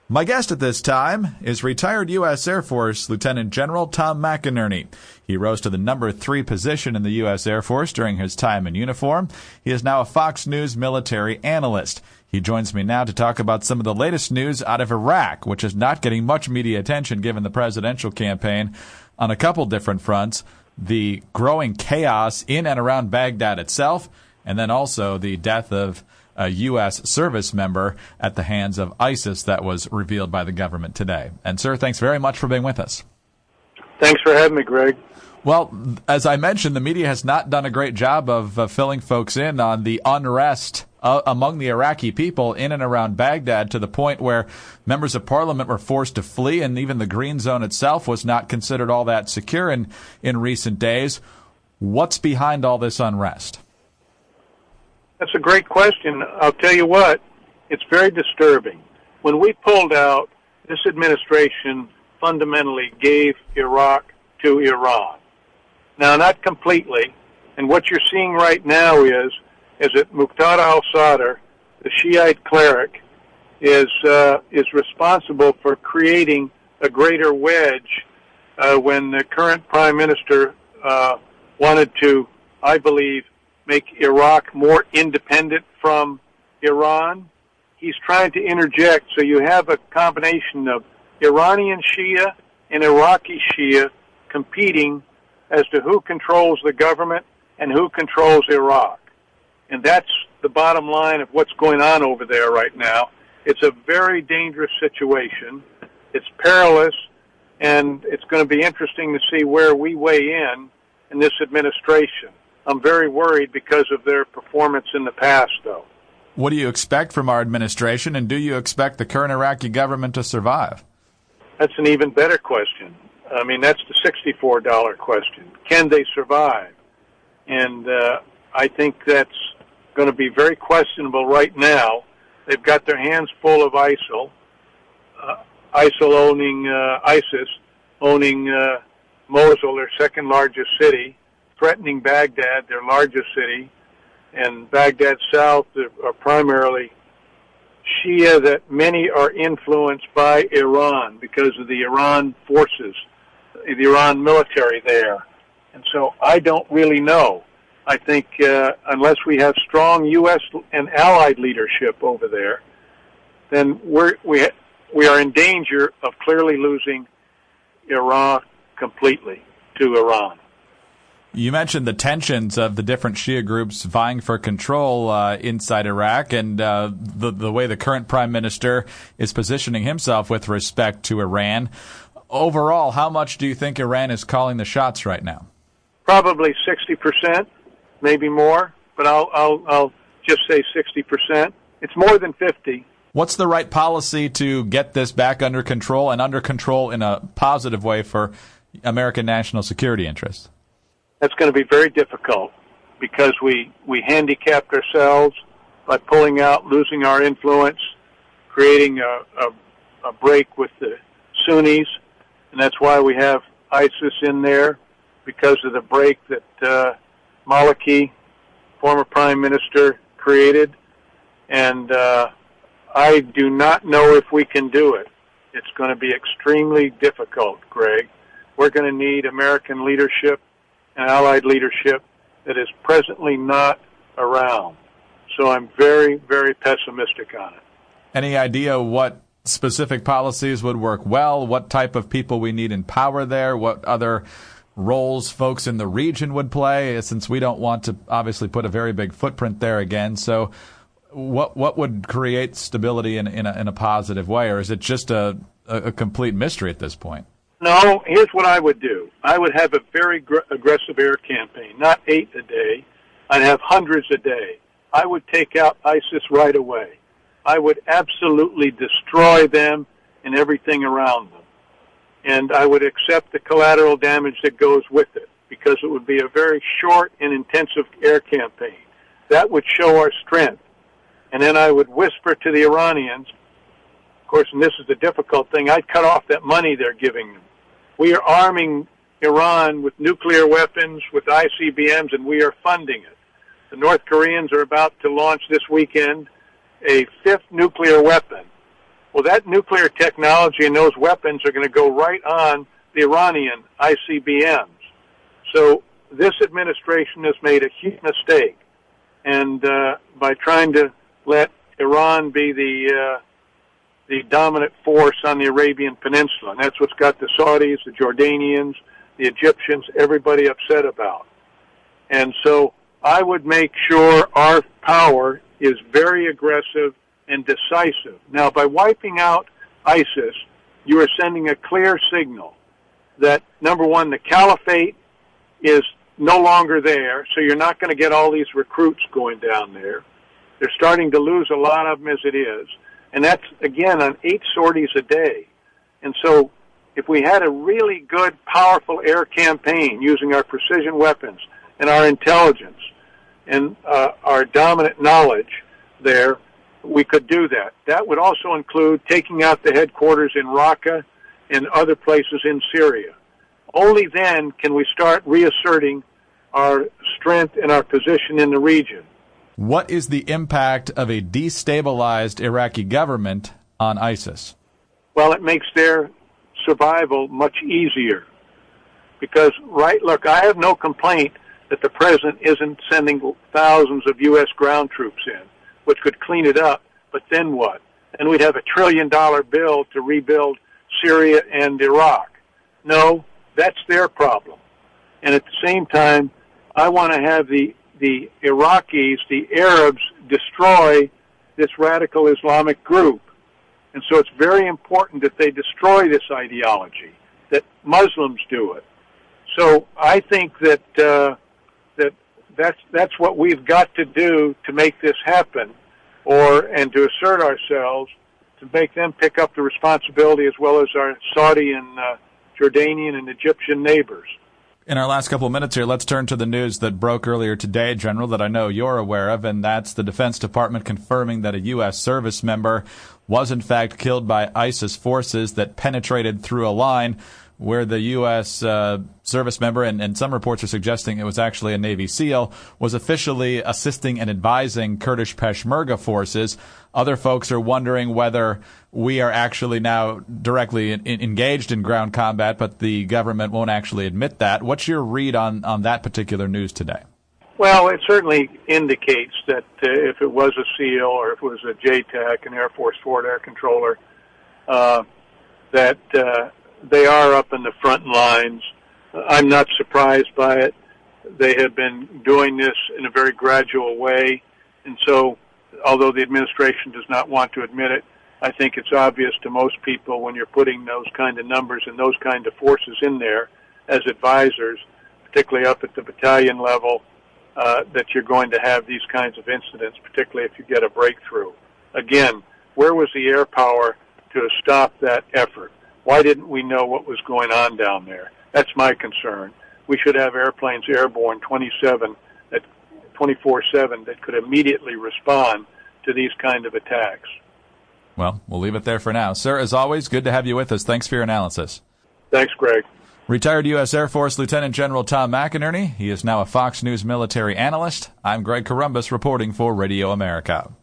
My guest at this time is retired U.S. Air Force Lieutenant General Tom McInerney. He rose to the number 3 position in the U.S. Air Force during his time in uniform. He is now a Fox News military analyst. He joins me now to talk about some of the latest news out of Iraq, which is not getting much media attention given the presidential campaign on a couple different fronts. The growing chaos in and around Baghdad itself, and then also the death of a U.S. service member at the hands of ISIS that was revealed by the government today. And, sir, thanks very much for being with us. Thanks for having me, Greg. Well, as I mentioned, the media has not done a great job of filling folks in on the unrest among the Iraqi people in and around Baghdad, to the point where members of parliament were forced to flee, and even the Green Zone itself was not considered all that secure in recent days. What's behind all this unrest? That's a great question. I'll tell you what, it's very disturbing. When we pulled out, this administration fundamentally gave Iraq to Iran. Now, not completely, and what you're seeing right now is that Muqtada al-Sadr, the Shiite cleric, is responsible for creating a greater wedge when the current prime minister wanted to, I believe, make Iraq more independent from Iran. He's trying to interject, so you have a combination of Iranian Shia and Iraqi Shia competing as to who controls the government and who controls Iraq. And that's the bottom line of what's going on over there right now. It's a very dangerous situation. It's perilous, and it's going to be interesting to see where we weigh in this administration. I'm very worried because of their performance in the past, though. What do you expect from our administration, and do you expect the current Iraqi government to survive? That's an even better question. I mean, that's the $64 question. Can they survive? And I think that's going to be very questionable right now. They've got their hands full of ISIL. ISIS owning Mosul, their second largest city, threatening Baghdad, their largest city, and Baghdad South are primarily Shia, that many are influenced by Iran because of the Iran forces, the Iran military there. And so I don't really know. I think unless we have strong U.S. and allied leadership over there, then we are in danger of clearly losing Iraq completely to Iran. You mentioned the tensions of the different Shia groups vying for control inside Iraq, and the way the current prime minister is positioning himself with respect to Iran. Overall, how much do you think Iran is calling the shots right now? Probably 60%, maybe more, but I'll just say 60%. It's more than 50. What's the right policy to get this back under control, and under control in a positive way for American national security interests? That's going to be very difficult because we handicapped ourselves by pulling out, losing our influence, creating a break with the Sunnis, and that's why we have ISIS in there, because of the break that Maliki, former prime minister, created. And I do not know if we can do it. It's going to be extremely difficult, Greg. We're going to need American leadership and allied leadership that is presently not around. So I'm very, very pessimistic on it. Any idea what specific policies would work well, what type of people we need in power there, what other roles folks in the region would play, since we don't want to obviously put a very big footprint there again? So what would create stability in a positive way, or is it just a complete mystery at this point? No, here's what I would do. I would have a very aggressive air campaign, not 8 a day. I'd have hundreds a day. I would take out ISIS right away. I would absolutely destroy them and everything around them. And I would accept the collateral damage that goes with it, because it would be a very short and intensive air campaign. That would show our strength. And then I would whisper to the Iranians, of course, and this is the difficult thing, I'd cut off that money they're giving them. We are arming Iran with nuclear weapons, with ICBMs, and we are funding it. The North Koreans are about to launch this weekend a 5th nuclear weapon. Well, that nuclear technology and those weapons are going to go right on the Iranian ICBMs. So this administration has made a huge mistake, and by trying to let Iran be the dominant force on the Arabian Peninsula, and that's what's got the Saudis, the Jordanians, the Egyptians, everybody upset about. And so I would make sure our power is very aggressive and decisive. Now, by wiping out ISIS, you are sending a clear signal that, number one, the caliphate is no longer there, so you're not going to get all these recruits going down there. They're starting to lose a lot of them as it is. And that's, again, on 8 sorties a day. And so if we had a really good, powerful air campaign using our precision weapons and our intelligence and our dominant knowledge there, we could do that. That would also include taking out the headquarters in Raqqa and other places in Syria. Only then can we start reasserting our strength and our position in the region. What is the impact of a destabilized Iraqi government on ISIS? Well, it makes their survival much easier. Because, look, I have no complaint that the president isn't sending thousands of U.S. ground troops in, which could clean it up, but then what? And we'd have $1 trillion bill to rebuild Syria and Iraq. No, that's their problem. And at the same time, I want to have the Iraqis, the Arabs, destroy this radical Islamic group. And so it's very important that they destroy this ideology, that Muslims do it. So I think that that's what we've got to do to make this happen, and to assert ourselves, to make them pick up the responsibility as well as our Saudi and Jordanian and Egyptian neighbors. In our last couple of minutes here, let's turn to the news that broke earlier today, General, that I know you're aware of, and that's the Defense Department confirming that a U.S. service member was in fact killed by ISIS forces that penetrated through a line where the U.S. Service member, and some reports are suggesting it was actually a Navy SEAL, was officially assisting and advising Kurdish Peshmerga forces. Other folks are wondering whether we are actually now directly engaged in ground combat, but the government won't actually admit that. What's your read on that particular news today? Well, it certainly indicates that if it was a SEAL or if it was a JTAC, an Air Force Forward Air Controller, that they are up in the front lines. I'm not surprised by it. They have been doing this in a very gradual way. And so, although the administration does not want to admit it, I think it's obvious to most people when you're putting those kind of numbers and those kind of forces in there as advisors, particularly up at the battalion level, that you're going to have these kinds of incidents, particularly if you get a breakthrough. Again, where was the air power to stop that effort? Why didn't we know what was going on down there? That's my concern. We should have airplanes airborne 24/7 that could immediately respond to these kind of attacks. Well, we'll leave it there for now. Sir, as always, good to have you with us. Thanks for your analysis. Thanks, Greg. Retired U.S. Air Force Lieutenant General Tom McInerney. He is now a Fox News military analyst. I'm Greg Corombos reporting for Radio America.